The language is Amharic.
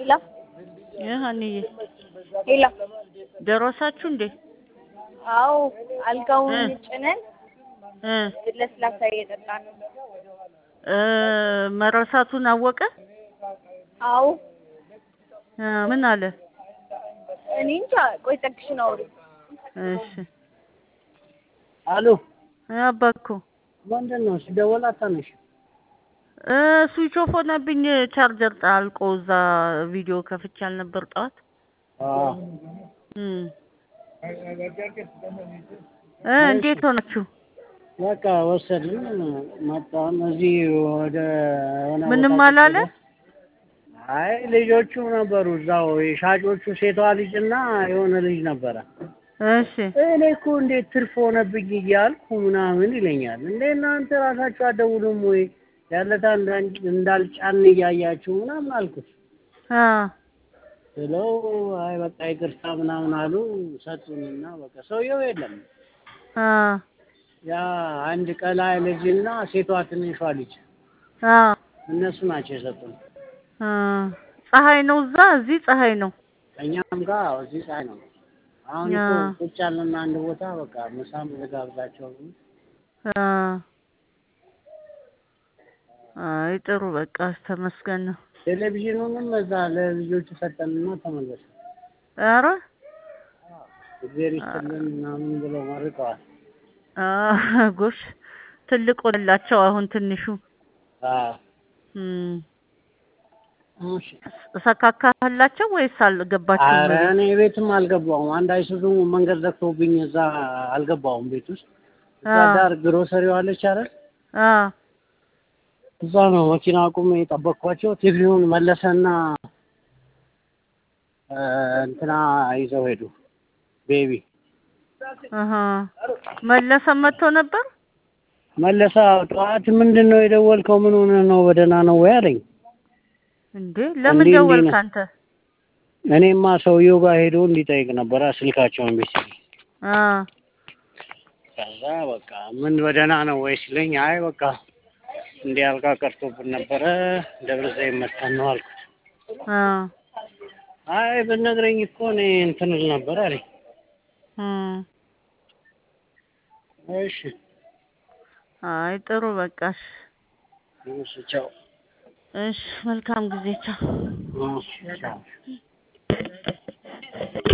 لا هني لا ደረሳችሁ እንዴ? አው አልጋውን ጭነን ለስላሳ እየጠጣን መረሳቱን አወቀ? አው ምን አለ? እኔ እንጃ ቆይ ጠቅሽ ነው። እሺ አሎ አባኮ ምንድነው ሲደወል አታነሽ? ስዊች ኦፍ ሆነብኝ ቻርጀር ጣልቆ እዛ ቪዲዮ ከፍቼ አልነበር ጣት እንዴት ሆነችሁ? በቃ ወሰድን መጣን እዚህ ወደ ምንም አላለ? አይ ልጆቹ ነበሩ እዛው የሻጮቹ ሴቷ ልጅና የሆነ ልጅ ነበረ። እሺ እኔ እኮ እንዴት ትርፍ ሆነብኝ እያልኩ ምናምን ይለኛል። እንዴ እናንተ ራሳችሁ አደውሉም ወይ ያለታ እንዳልጫን እያያችሁ ምናምን አልኩት። ስለው አይ በቃ ይቅርታ ምናምን አሉ ሰጡንና በቃ ሰውየው የለም። ያ አንድ ቀላ ልጅና ሴቷ ትንሿ ልጅ እነሱ ናቸው የሰጡን። ፀሐይ ነው እዚህ ፀሐይ ነው። እኛም ጋር እዚህ ፀሐይ ነው። አሁን እኮ ቁጭ ያለና አንድ ቦታ በቃ ምሳም ልጋብዛቸው። አይ ጥሩ በቃ ተመስገን ነው። ቴሌቪዥኑንም እዛ ለልጆቹ ሰጠንና ተመለሰ። ኧረ እግዚአብሔር ይስጥልን ምናምን ብለው መርቀዋል። ጎሽ ትልቅ ሆነላቸው አሁን ትንሹ። ሰካካላቸው ወይስ አልገባችሁም? ኧረ እኔ ቤትም አልገባሁም። አንድ አይሱዙ መንገድ ዘግቶብኝ እዛ አልገባሁም ቤት ውስጥ። እዛ ዳር ግሮሰሪው አለች አይደል? እዛ ነው መኪና አቁሜ የጠበቅኳቸው። ቲቪውን መለሰና እንትና ይዘው ሄዱ። ቤቢ መለሰ መጥቶ ነበር። መለሰ ጠዋት ምንድነው የደወልከው? ምን ሆነ ነው በደህና ነው ወይ አለኝ። እንዴ ለምን ደወልክ አንተ? እኔማ ሰውየው ጋር ሄዶ እንዲጠይቅ ነበር ስልካቸውን ቢሲ። ከዛ በቃ ምን በደህና ነው ወይ ሲለኝ አይ በቃ እንዲህ አልጋ ቀርቶብን ነበረ ደብረ ዘይት መጣን ነው አልኩት። አይ በነገረኝ እኮ እኔ እንትን ል ነበር አለኝ። እሺ አይ ጥሩ በቃሽ። እሺ ቻው። እሺ መልካም ጊዜ ቻው። ቻው